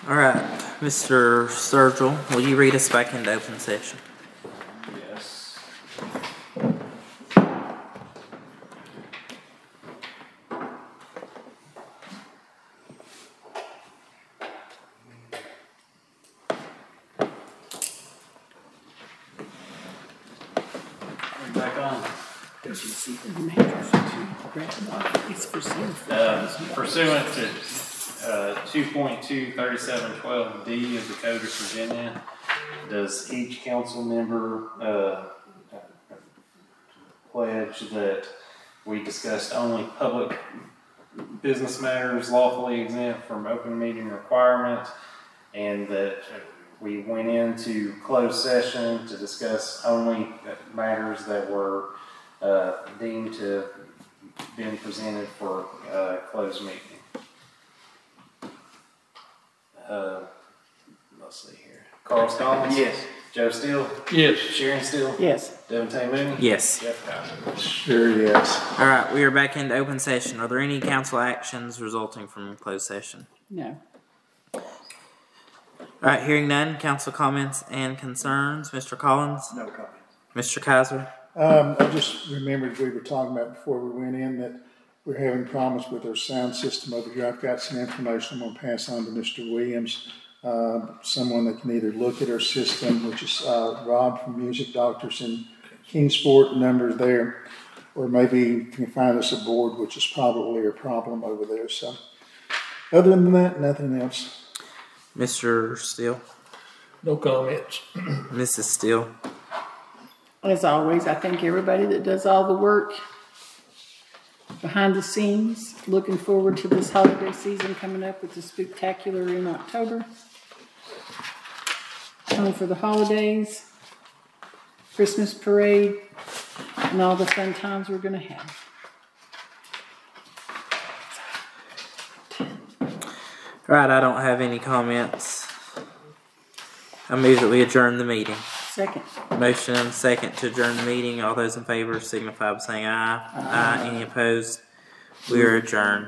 All right, Mr. Sturgill, will you read us back into open session? Yes. We're back on. Pursuant to 2.23712D of the Code of Virginia, does each council member pledge that we discussed only public business matters lawfully exempt from open meeting requirements, and that we went into closed session to discuss only matters that were deemed to have been presented for closed meeting? Let's see here. Carl Stallings? Yes. Joe Steele? Yes. Sharon Steele? Yes. Devin Tay Mooney? Yes. Jeff Kaiser? Sure, yes. All right, we are back into open session. Are there any council actions resulting from closed session? No. All right, hearing none, council comments and concerns. Mr. Collins? No comment. Mr. Kaiser? I just remembered we were talking about before we went in that we're having problems with our sound system over here. I've got some information I'm going to pass on to Mr. Williams, someone that can either look at our system, which is Rob from Music Doctors in Kingsport, numbers there, or maybe can find us a board, which is probably a problem over there. So other than that, nothing else. Mr. Steele? No comments. Mrs. Steele? As always, I thank everybody that does all the work behind the scenes. Looking forward to this holiday season coming up with the Spooktacular in October. Home for the holidays, Christmas parade, and all the fun times we're going to have. All right, I don't have any comments. I move that we adjourn the meeting. Second. Motion and second to adjourn the meeting. All those in favor signify by saying aye. Aye. Any opposed? We are adjourned.